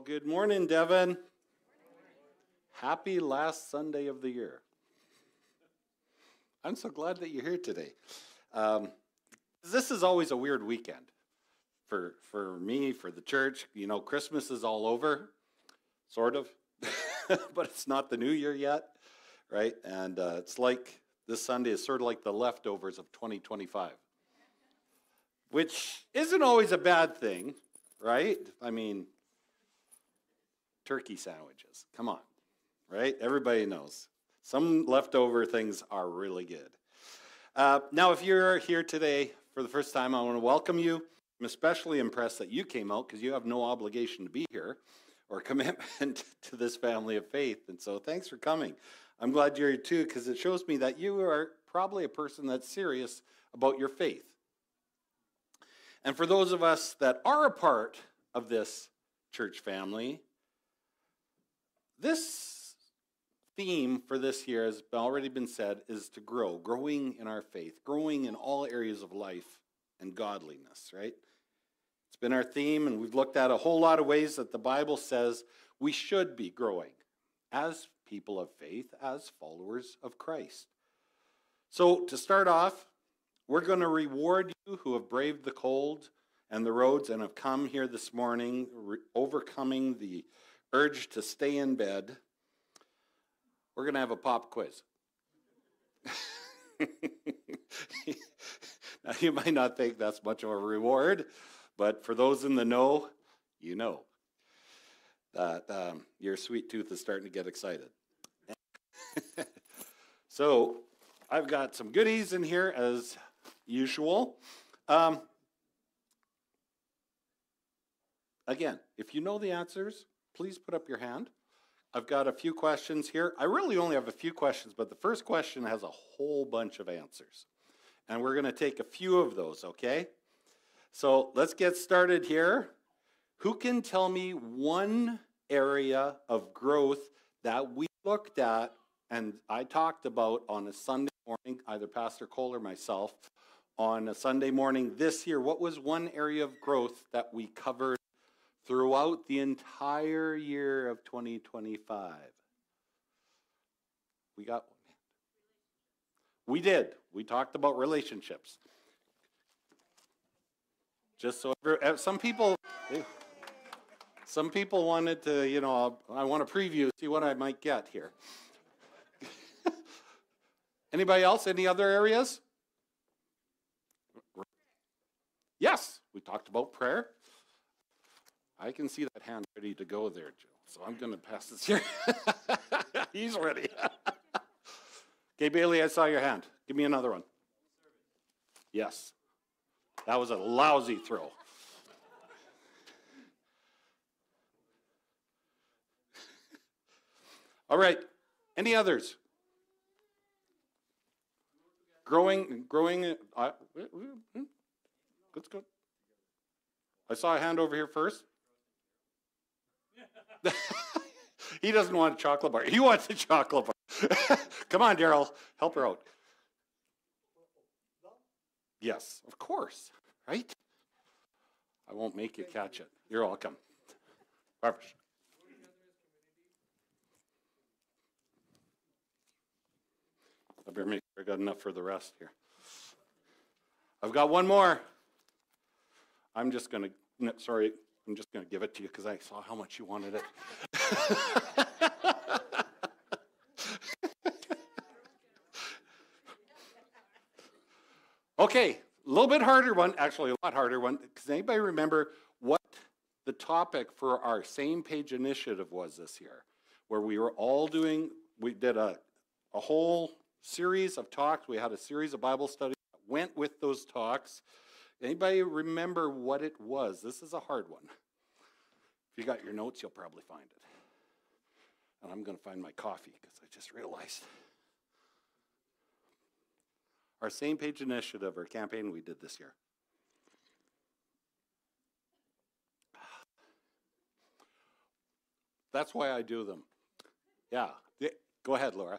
Good morning, Devin. Happy last Sunday of the year. I'm so glad that you're here today. This is always a weird weekend for me, for the church. You know, Christmas is all over, sort of, but it's not the new year yet, right? And it's like this Sunday is sort of like the leftovers of 2025, which isn't always a bad thing, right? I mean, turkey sandwiches, come on, right? Everybody knows. Some leftover things are really good. Now, if you're here today for the first time, I want to welcome you. I'm especially impressed that you came out because you have no obligation to be here or commitment to this family of faith. And so thanks for coming. I'm glad you're here too because it shows me that you are probably a person that's serious about your faith. And for those of us that are a part of this church family, this theme for this year, has already been said, is to grow, growing in our faith, growing in all areas of life and godliness, right? It's been our theme, and we've looked at a whole lot of ways that the Bible says we should be growing as people of faith, as followers of Christ. So to start off, we're going to reward you who have braved the cold and the roads and have come here this morning, overcoming the urge to stay in bed. We're going to have a pop quiz. Now, you might not think that's much of a reward, but for those in the know, you know that your sweet tooth is starting to get excited. So I've got some goodies in here as usual. Again, if you know the answers, please put up your hand. I've got a few questions here. I really only have a few questions, but the first question has a whole bunch of answers. And we're going to take a few of those, okay? So let's get started here. Who can tell me one area of growth that we looked at and I talked about on a Sunday morning, either Pastor Cole or myself, on a Sunday morning this year? What was one area of growth that we covered throughout the entire year of 2025? We got one. We did. We talked about relationships. Just so some people wanted to, you know, I want to preview, see what I might get here. Anybody else? Any other areas? Yes, we talked about prayer. I can see that hand ready to go there, Joe. So I'm going to pass this here. He's ready. Okay, Bailey, I saw your hand. Give me another one. Yes. That was a lousy throw. All right. Any others? Growing. That's good. I saw a hand over here first. He doesn't want a chocolate bar. He wants a chocolate bar. Come on, Daryl. Help her out. Yes, of course. Right? I won't make you catch it. You're welcome. Barbara. I better make sure I got enough for the rest here. I've got one more. I'm just going to give it to you because I saw how much you wanted it. Okay, a little bit harder one, actually a lot harder one. Does anybody remember what the topic for our Same Page initiative was this year? Where we did a whole series of talks. We had a series of Bible studies that went with those talks. Anybody remember what it was? This is a hard one. If you got your notes, you'll probably find it. And I'm going to find my coffee because I just realized. Our Same Page initiative, or campaign we did this year. That's why I do them. Yeah. Go ahead, Laura.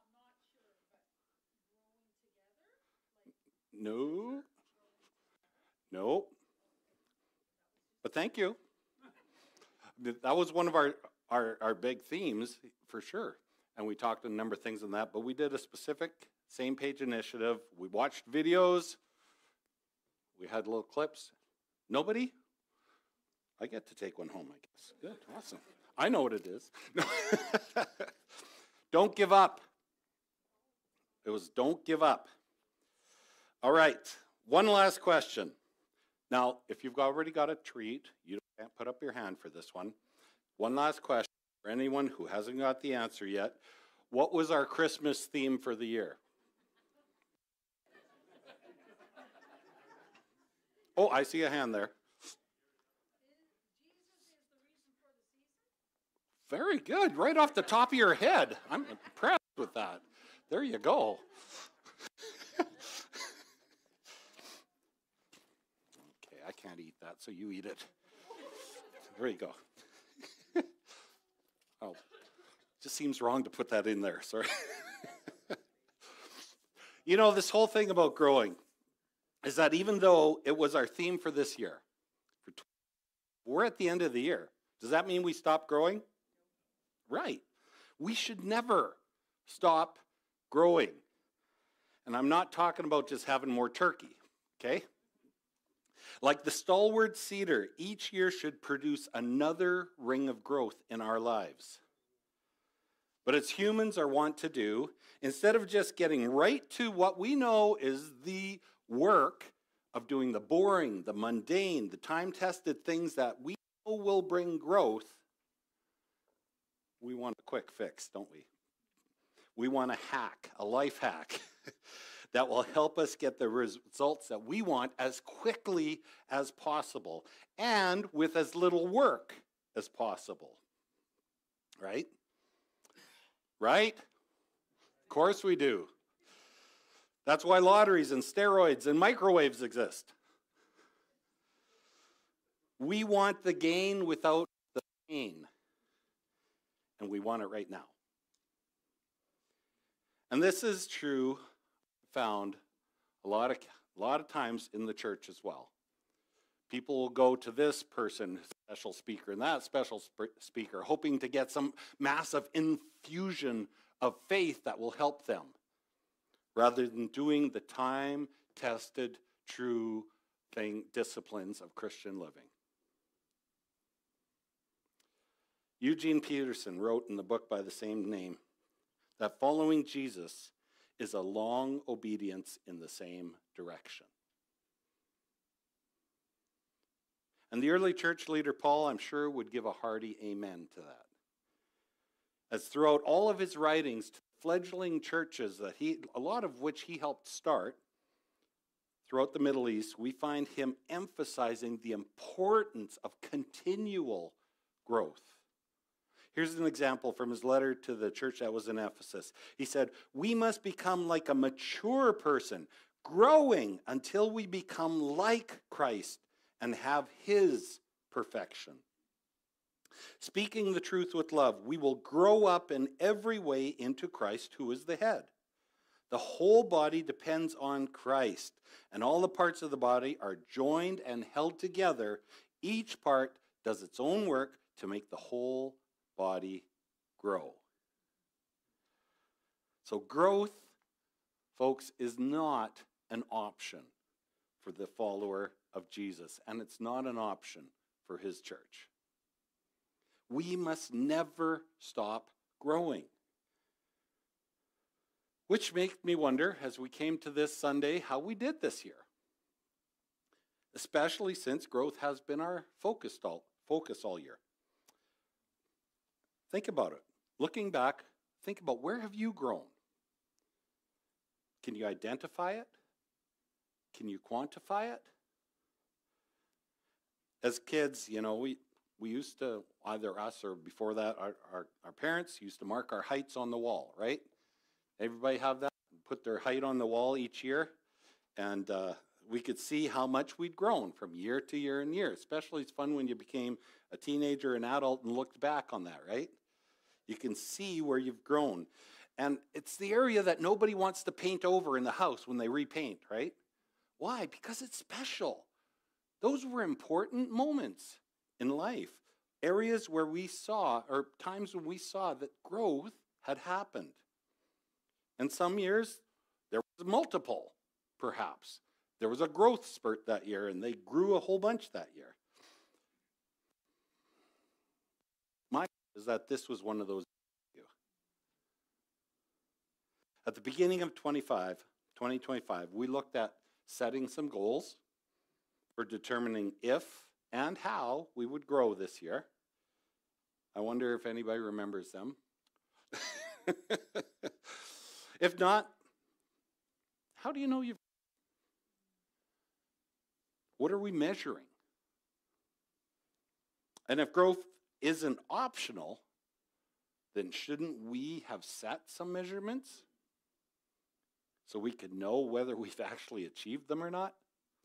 No. No. But thank you. that was one of our big themes for sure. And we talked a number of things on that, but we did a specific same page initiative. We watched videos. We had little clips. Nobody? I get to take one home, I guess. Good, awesome. I know what it is. Don't give up. It was don't give up. All right, one last question. Now, if you've already got a treat, you can't put up your hand for this one. One last question for anyone who hasn't got the answer yet. What was our Christmas theme for the year? Oh, I see a hand there. Very good, right off the top of your head. I'm impressed with that. There you go. Okay, I can't eat that, so you eat it. There you go. Oh, just seems wrong to put that in there, sorry. You know, this whole thing about growing is that even though it was our theme for this year, we're at the end of the year. Does that mean we stop growing? Right. We should never stop growing. And I'm not talking about just having more turkey, okay? Like the stalwart cedar, each year should produce another ring of growth in our lives. But as humans are wont to do, instead of just getting right to what we know is the work of doing the boring, the mundane, the time-tested things that we know will bring growth, we want a quick fix, don't we? We want a hack, a life hack that will help us get the results that we want as quickly as possible and with as little work as possible. Right? Right? Of course we do. That's why lotteries and steroids and microwaves exist. We want the gain without the pain. And we want it right now. And this is true, found a lot of times in the church as well. People will go to this person, special speaker, and that special speaker, hoping to get some massive infusion of faith that will help them, rather than doing the time-tested, true disciplines of Christian living. Eugene Peterson wrote in the book by the same name that following Jesus is a long obedience in the same direction. And the early church leader Paul, I'm sure, would give a hearty amen to that. As throughout all of his writings to fledgling churches that a lot of which he helped start throughout the Middle East, we find him emphasizing the importance of continual growth. Here's an example from his letter to the church that was in Ephesus. He said, "We must become like a mature person, growing until we become like Christ and have his perfection. Speaking the truth with love, we will grow up in every way into Christ, who is the head. The whole body depends on Christ, and all the parts of the body are joined and held together. Each part does its own work to make the whole body grow." So growth, folks, is not an option for the follower of Jesus, and it's not an option for his church. We must never stop growing. Which makes me wonder, as we came to this Sunday, how we did this year. Especially since growth has been our focus all year. Think about it. Looking back, think about where have you grown? Can you identify it? Can you quantify it? As kids, you know, we used to, either us or before that, our parents used to mark our heights on the wall, right? Everybody have that? Put their height on the wall each year, and we could see how much we'd grown from year to year and year. Especially it's fun when you became a teenager, an adult, and looked back on that, right? You can see where you've grown. And it's the area that nobody wants to paint over in the house when they repaint, right? Why? Because it's special. Those were important moments in life. Areas where we saw, or times when we saw that growth had happened. And some years, there was multiple, perhaps. There was a growth spurt that year, and they grew a whole bunch that year. My is that this was one of those. At the beginning of 2025, we looked at setting some goals for determining if and how we would grow this year. I wonder if anybody remembers them. If not, how do you know you've... What are we measuring? And if growth isn't optional, then shouldn't we have set some measurements so we could know whether we've actually achieved them or not?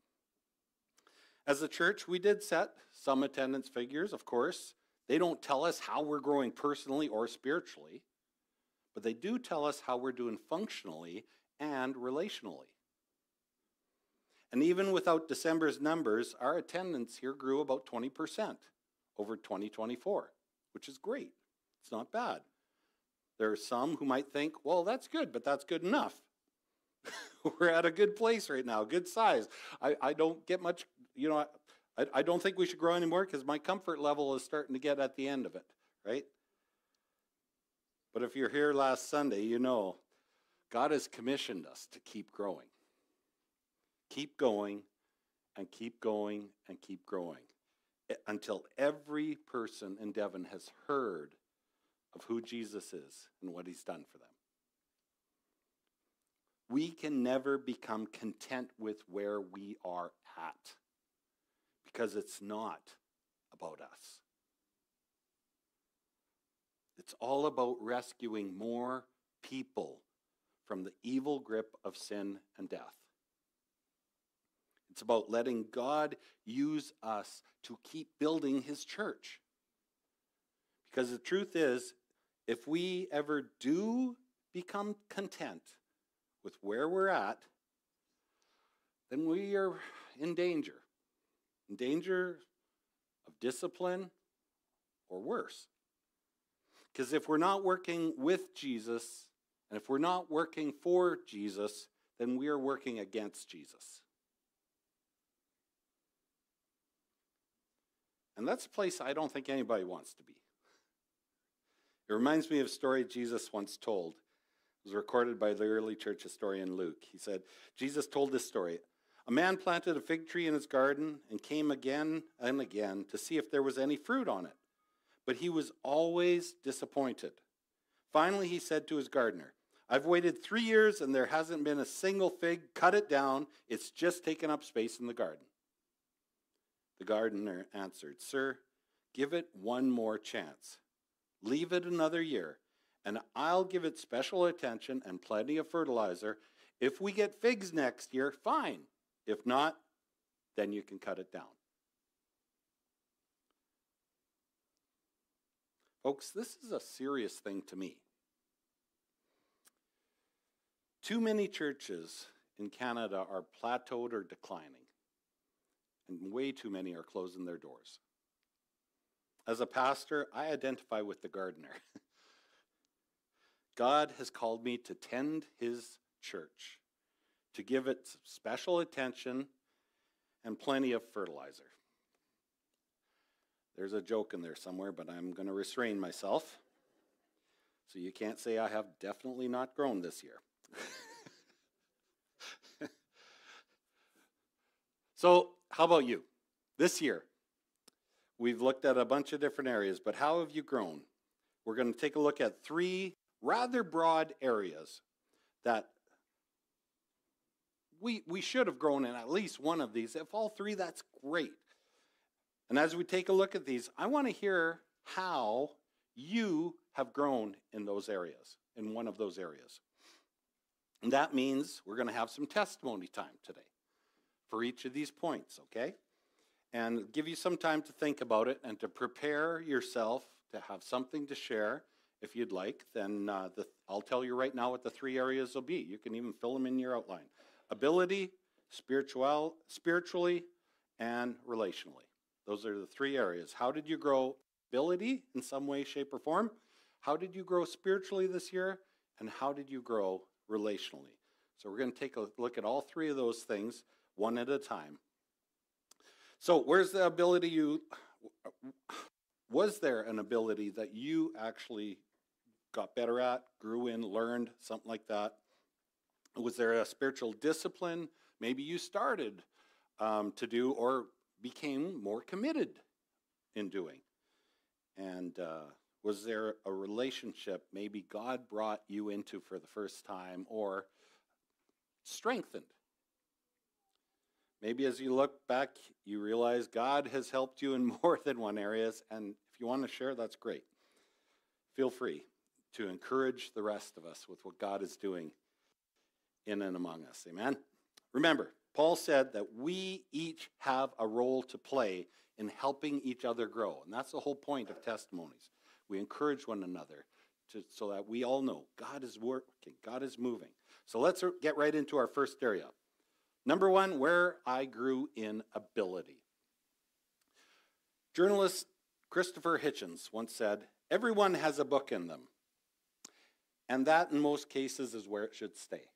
As a church, we did set some attendance figures, of course. They don't tell us how we're growing personally or spiritually, but they do tell us how we're doing functionally and relationally. And even without December's numbers, our attendance here grew about 20% over 2024, which is great. It's not bad. There are some who might think, well, that's good, but that's good enough. We're at a good place right now, good size. I don't get much, I don't think we should grow anymore because my comfort level is starting to get at the end of it, right? But if you're here last Sunday, you know God has commissioned us to keep growing. Keep going and keep going and keep growing until every person in Devon has heard of who Jesus is and what he's done for them. We can never become content with where we are at because it's not about us. It's all about rescuing more people from the evil grip of sin and death. It's about letting God use us to keep building his church. Because the truth is, if we ever do become content with where we're at, then we are in danger of discipline or worse. Because if we're not working with Jesus, and if we're not working for Jesus, then we are working against Jesus. And that's a place I don't think anybody wants to be. It reminds me of a story Jesus once told. It was recorded by the early church historian Luke. He said, Jesus told this story. A man planted a fig tree in his garden and came again and again to see if there was any fruit on it. But he was always disappointed. Finally, he said to his gardener, I've waited 3 years and there hasn't been a single fig. Cut it down. It's just taken up space in the garden. The gardener answered, Sir, give it one more chance. Leave it another year, and I'll give it special attention and plenty of fertilizer. If we get figs next year, fine. If not, then you can cut it down. Folks, this is a serious thing to me. Too many churches in Canada are plateaued or declining, and way too many are closing their doors. As a pastor, I identify with the gardener. God has called me to tend his church, to give it special attention and plenty of fertilizer. There's a joke in there somewhere, but I'm going to restrain myself. So you can't say I have definitely not grown this year. So how about you? This year, we've looked at a bunch of different areas, but how have you grown? We're going to take a look at 3 rather broad areas that we should have grown in at least one of these. If all 3, that's great. And as we take a look at these, I want to hear how you have grown in those areas, in one of those areas. And that means we're going to have some testimony time today for each of these points, okay? And give you some time to think about it and to prepare yourself to have something to share. If you'd like, then I'll tell you right now what the 3 areas will be. You can even fill them in your outline. Ability, spiritually, and relationally. Those are the 3 areas. How did you grow? ability in some way, shape, or form? How did you grow spiritually this year? And how did you grow relationally? So we're going to take a look at all three of those things one at a time. So where's the ability was there an ability that you actually got better at, grew in, learned, something like that? Was there a spiritual discipline maybe you started to do or became more committed in doing? And was there a relationship maybe God brought you into for the first time or strengthened? Maybe as you look back, you realize God has helped you in more than one area, and if you want to share, that's great. Feel free to encourage the rest of us with what God is doing in and among us. Amen? Remember, Paul said that we each have a role to play in helping each other grow, and that's the whole point of testimonies. We encourage one another so that we all know God is working, God is moving. So let's get right into our first area. Number one, where I grew in ability. Journalist Christopher Hitchens once said, "Everyone has a book in them, and that in most cases is where it should stay."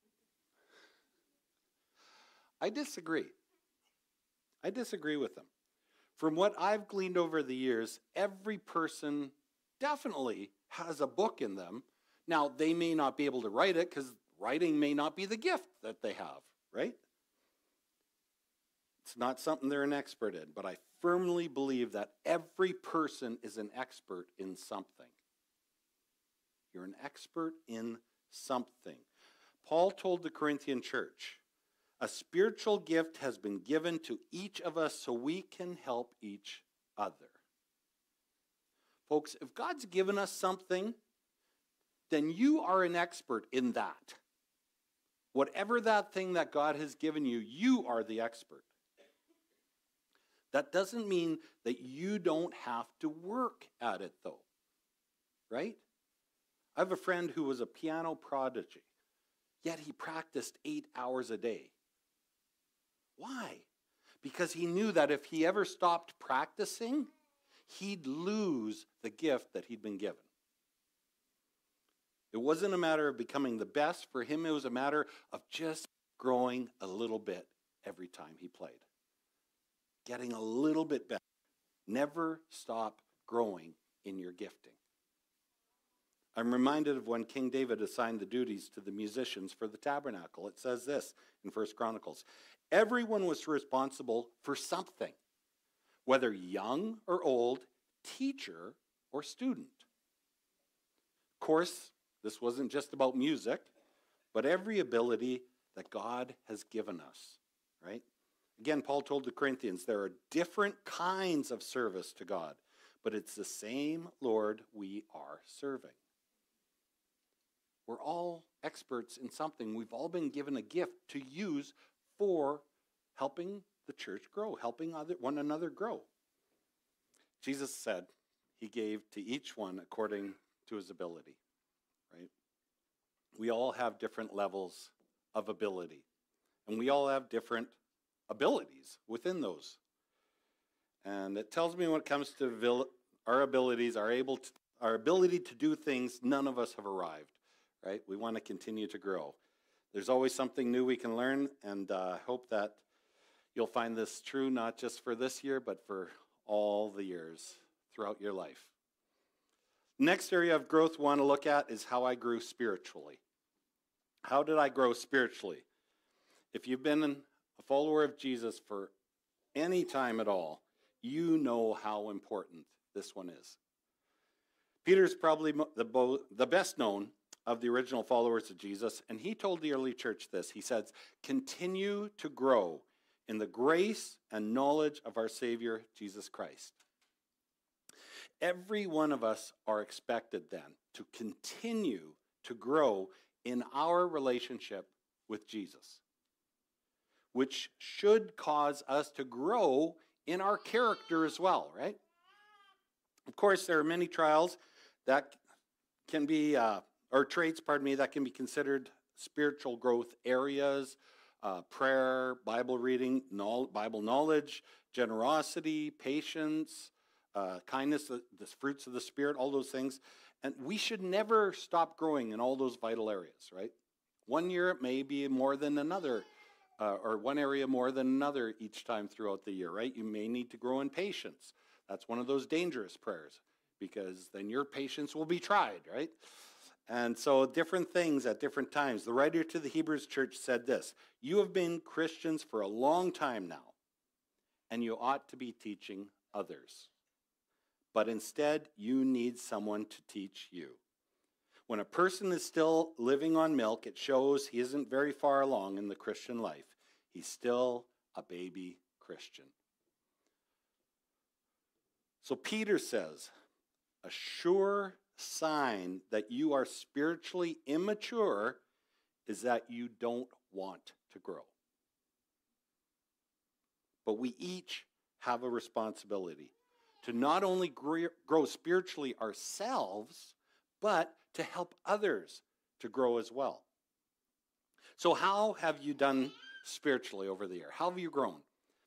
I disagree. I disagree with him. From what I've gleaned over the years, every person definitely has a book in them. Now, they may not be able to write it because writing may not be the gift that they have, right? It's not something they're an expert in, but I firmly believe that every person is an expert in something. You're an expert in something. Paul told the Corinthian church, a spiritual gift has been given to each of us so we can help each other. Folks, if God's given us something, then you are an expert in that. Whatever that thing that God has given you, you are the expert. That doesn't mean that you don't have to work at it, though, right? I have a friend who was a piano prodigy, yet he practiced 8 hours a day. Why? Because he knew that if he ever stopped practicing, he'd lose the gift that he'd been given. It wasn't a matter of becoming the best. For him, it was a matter of just growing a little bit every time he played. Getting a little bit better. Never stop growing in your gifting. I'm reminded of when King David assigned the duties to the musicians for the tabernacle. It says this in 1 Chronicles. Everyone was responsible for something, whether young or old, teacher or student. Of course, this wasn't just about music, but every ability that God has given us, right? Again, Paul told the Corinthians, there are different kinds of service to God, but it's the same Lord we are serving. We're all experts in something. We've all been given a gift to use for helping the church grow, helping one another grow. Jesus said he gave to each one according to his ability, right? We all have different levels of ability, and we all have different abilities within those. And it tells me when it comes to our abilities, our ability to do things, none of us have arrived, right? We want to continue to grow. There's always something new we can learn, and I hope that you'll find this true not just for this year, but for all the years throughout your life. Next area of growth we want to look at is how I grew spiritually. How did I grow spiritually? If you've been a follower of Jesus for any time at all, you know how important this one is. Peter's probably the best known of the original followers of Jesus, and he told the early church this. He says, continue to grow in the grace and knowledge of our Savior, Jesus Christ. Every one of us are expected then to continue to grow in our relationship with Jesus, which should cause us to grow in our character as well, right? Of course, there are many trials that can be, or traits, that can be considered spiritual growth areas, prayer, Bible reading, Bible knowledge, generosity, patience, kindness, the fruits of the Spirit, all those things. And we should never stop growing in all those vital areas, right? One year it may be more than another, or one area more than another each time throughout the year, right? You may need to grow in patience. That's one of those dangerous prayers, because then your patience will be tried, right? And so different things at different times. The writer to the Hebrews church said this: you have been Christians for a long time now, and you ought to be teaching others. But instead, you need someone to teach you. When a person is still living on milk, it shows he isn't very far along in the Christian life. He's still a baby Christian. So Peter says, a sure sign that you are spiritually immature is that you don't want to grow. But we each have a responsibility to not only grow spiritually ourselves, but to help others to grow as well. So how have you done spiritually over the year? How have you grown?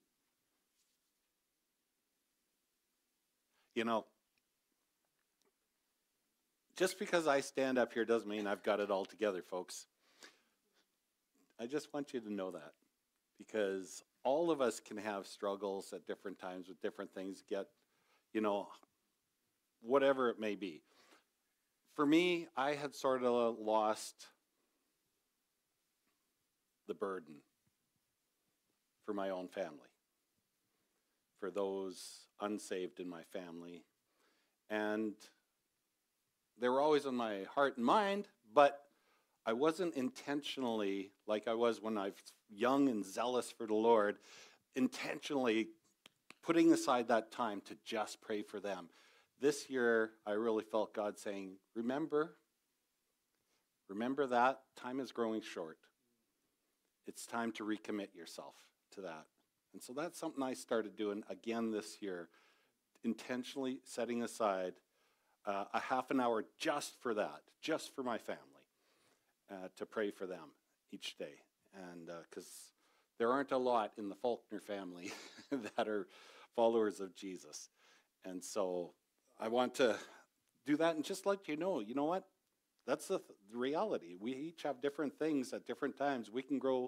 You know, just because I stand up here doesn't mean I've got it all together, folks. I just want you to know that, because all of us can have struggles at different times with different things, whatever it may be. For me, I had sort of lost the burden for my own family, for those unsaved in my family. And they were always on my heart and mind, but I wasn't intentionally, like I was when I was young and zealous for the Lord, intentionally putting aside that time to just pray for them. This year, I really felt God saying, remember that time is growing short. It's time to recommit yourself to that. And so that's something I started doing again this year, intentionally setting aside a half an hour just for that, just for my family, to pray for them each day. And because there aren't a lot in the Faulkner family that are followers of Jesus. And so I want to do that and just let you know what? That's the reality. We each have different things at different times. We can grow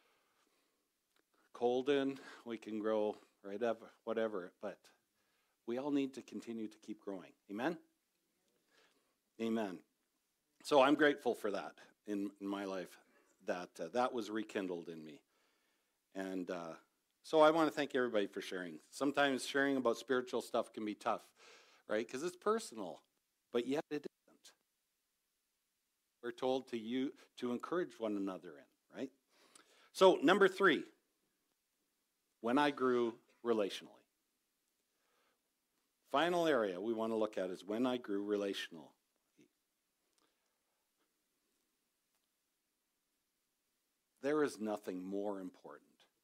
Colden, we can grow right up, whatever, but we all need to continue to keep growing. Amen? Amen. So I'm grateful for that in my life, that was rekindled in me. And so I want to thank everybody for sharing. Sometimes sharing about spiritual stuff can be tough, right? Because it's personal, but yet it isn't. We're told to encourage one another in, right? So number 3, when I grew relationally. Final area we want to look at is when I grew relational. There is nothing more important.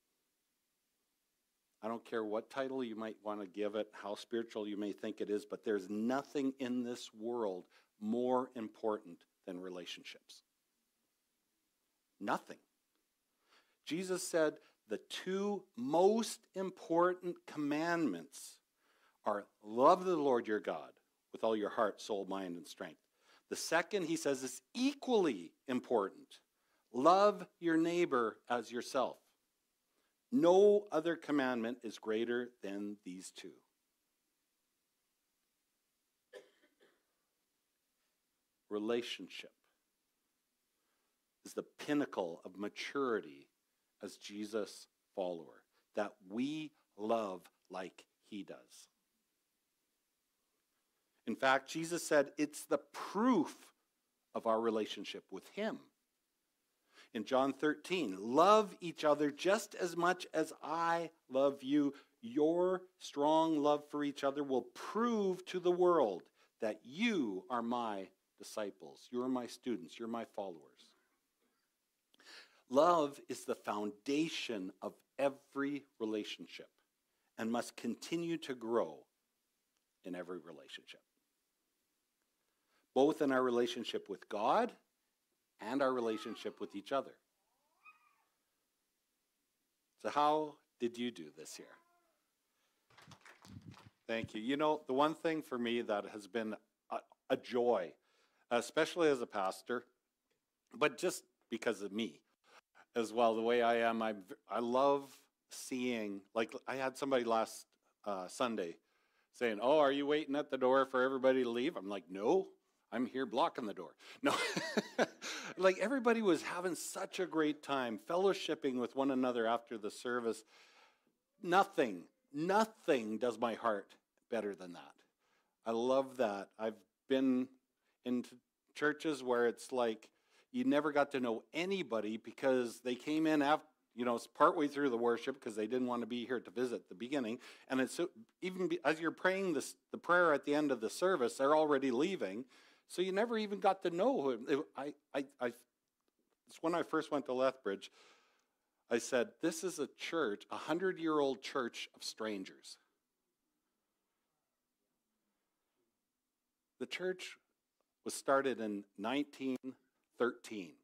I don't care what title you might want to give it, how spiritual you may think it is, but there's nothing in this world more important than relationships. Nothing. Jesus said the 2 most important commandments are love the Lord your God with all your heart, soul, mind, and strength. The second, he says, is equally important. Love your neighbor as yourself. No other commandment is greater than these 2. Relationship is the pinnacle of maturity as Jesus' follower, that we love like he does. In fact, Jesus said it's the proof of our relationship with him. In John 13, love each other just as much as I love you. Your strong love for each other will prove to the world that you are my disciples. You're my students. You're my followers. Love is the foundation of every relationship and must continue to grow in every relationship, both in our relationship with God and our relationship with each other. So how did you do this year? Thank you. You know, the one thing for me that has been a joy, especially as a pastor, but just because of me as well, the way I am, I love seeing, like I had somebody last Sunday saying, "Oh, are you waiting at the door for everybody to leave?" I'm like, "No, I'm here blocking the door." No, like everybody was having such a great time fellowshipping with one another after the service. Nothing does my heart better than that. I love that. I've been into churches where it's like you never got to know anybody because they came in after, partway through the worship because they didn't want to be here to visit at the beginning. And it's as you're praying the prayer at the end of the service, they're already leaving. So you never even got to know him. It's when I first went to Lethbridge, I said, this is a church, 100-year-old church of strangers. The church was started in 1913.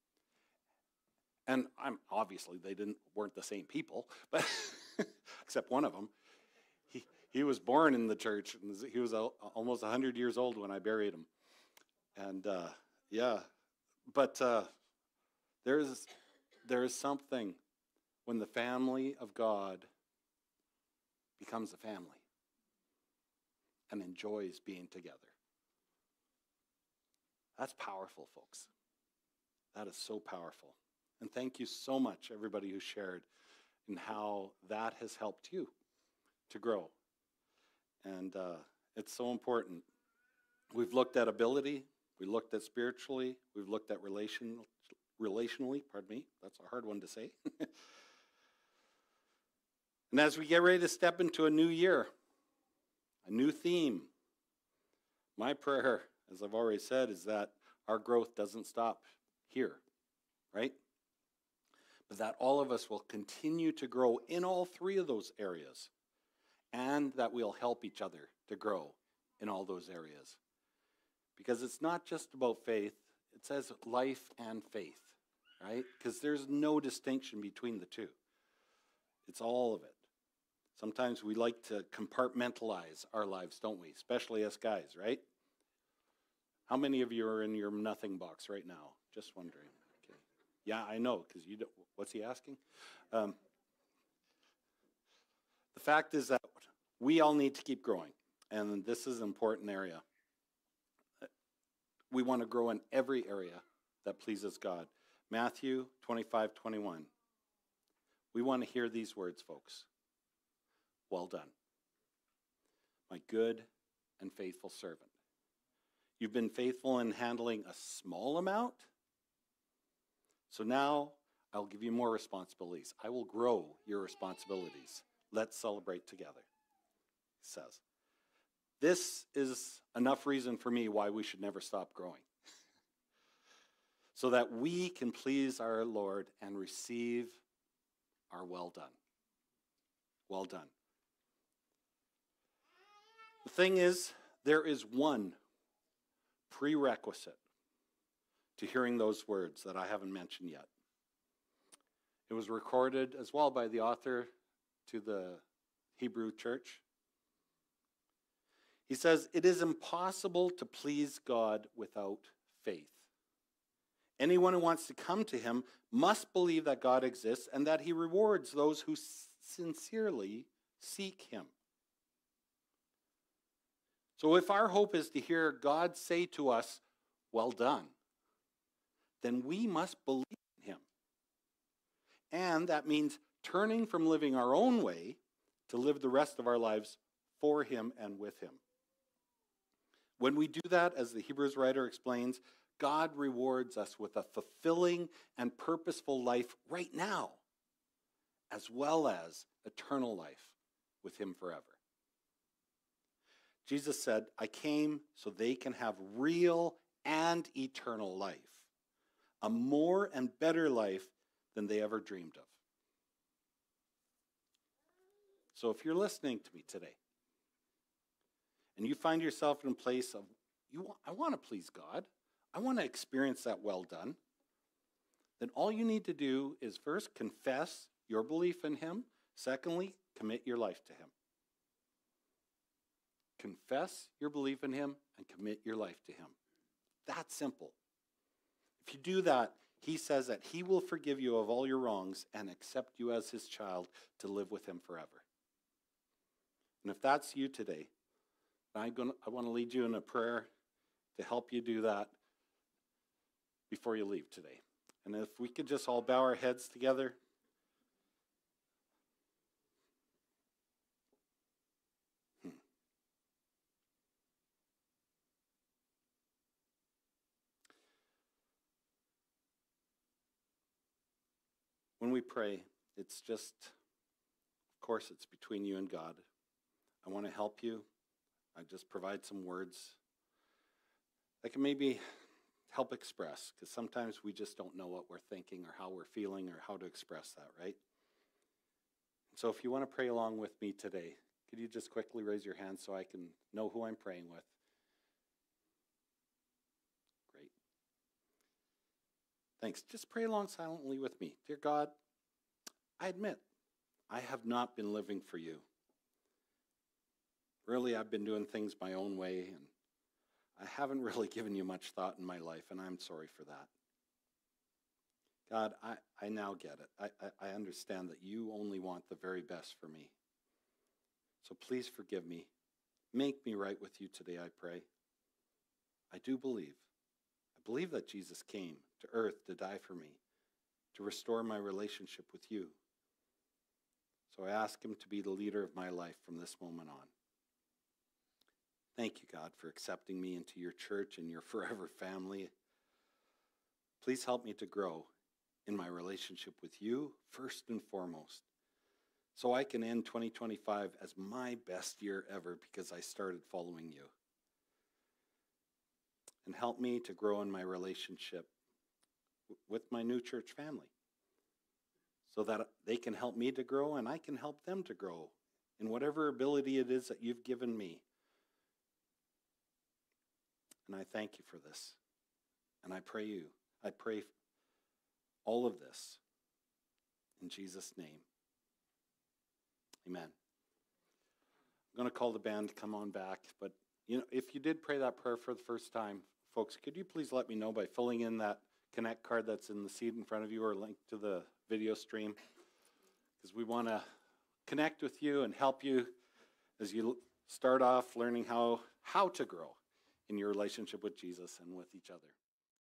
And obviously they weren't the same people, but except one of them. He was born in the church, and he was almost 100 years old when I buried him. And but there is something when the family of God becomes a family and enjoys being together. That's powerful, folks. That is so powerful. And thank you so much, everybody who shared, and how that has helped you to grow. And it's so important. We've looked at ability. We looked at spiritually. We've looked at relationally. Pardon me. That's a hard one to say. And as we get ready to step into a new year, a new theme, my prayer, as I've already said, is that our growth doesn't stop here, right? But that all of us will continue to grow in all three of those areas, and that we'll help each other to grow in all those areas. Because it's not just about faith, it says life and faith, right? Because there's no distinction between the two. It's all of it. Sometimes we like to compartmentalize our lives, don't we? Especially us guys, right? How many of you are in your nothing box right now? Just wondering. Okay. Yeah, I know, because you don't. What's he asking? The fact is that we all need to keep growing, and this is an important area. We want to grow in every area that pleases God. Matthew 25:21. We want to hear these words, folks. Well done, my good and faithful servant. You've been faithful in handling a small amount, so now I'll give you more responsibilities. I will grow your responsibilities. Let's celebrate together, he says. This is enough reason for me why we should never stop growing, so that we can please our Lord and receive our well done. Well done. The thing is, there is one prerequisite to hearing those words that I haven't mentioned yet. It was recorded as well by the author to the Hebrew church. He says, it is impossible to please God without faith. Anyone who wants to come to him must believe that God exists and that he rewards those who sincerely seek him. So if our hope is to hear God say to us, well done, then we must believe in him. And that means turning from living our own way to live the rest of our lives for him and with him. When we do that, as the Hebrews writer explains, God rewards us with a fulfilling and purposeful life right now, as well as eternal life with him forever. Jesus said, I came so they can have real and eternal life, a more and better life than they ever dreamed of. So if you're listening to me today, and you find yourself in a place of, I want to please God, I want to experience that well done, then all you need to do is first confess your belief in him. Secondly, commit your life to him. confess your belief in him and commit your life to him. That's simple. If you do that, he says that he will forgive you of all your wrongs and accept you as his child to live with him forever. And if that's you today, I want to lead you in a prayer to help you do that before you leave today. And if we could just all bow our heads together. When we pray, it's just, of course, it's between you and God. I want to help you. I just provide some words that can maybe help express, because sometimes we just don't know what we're thinking or how we're feeling or how to express that, right? So if you want to pray along with me today, could you just quickly raise your hand so I can know who I'm praying with? Great. Thanks. Just pray along silently with me. Dear God, I admit I have not been living for you. Really, I've been doing things my own way, and I haven't really given you much thought in my life, and I'm sorry for that. God, I now get it. I understand that you only want the very best for me. So please forgive me. Make me right with you today, I pray. I do believe. I believe that Jesus came to earth to die for me, to restore my relationship with you. So I ask him to be the leader of my life from this moment on. Thank you, God, for accepting me into your church and your forever family. Please help me to grow in my relationship with you first and foremost, so I can end 2025 as my best year ever because I started following you. And help me to grow in my relationship with my new church family, so that they can help me to grow and I can help them to grow in whatever ability it is that you've given me. And I thank you for this. And I pray all of this in Jesus' name. Amen. I'm going to call the band to come on back. But if you did pray that prayer for the first time, folks, could you please let me know by filling in that Connect card that's in the seat in front of you or link to the video stream? Because we want to connect with you and help you as you start off learning how to grow in your relationship with Jesus and with each other.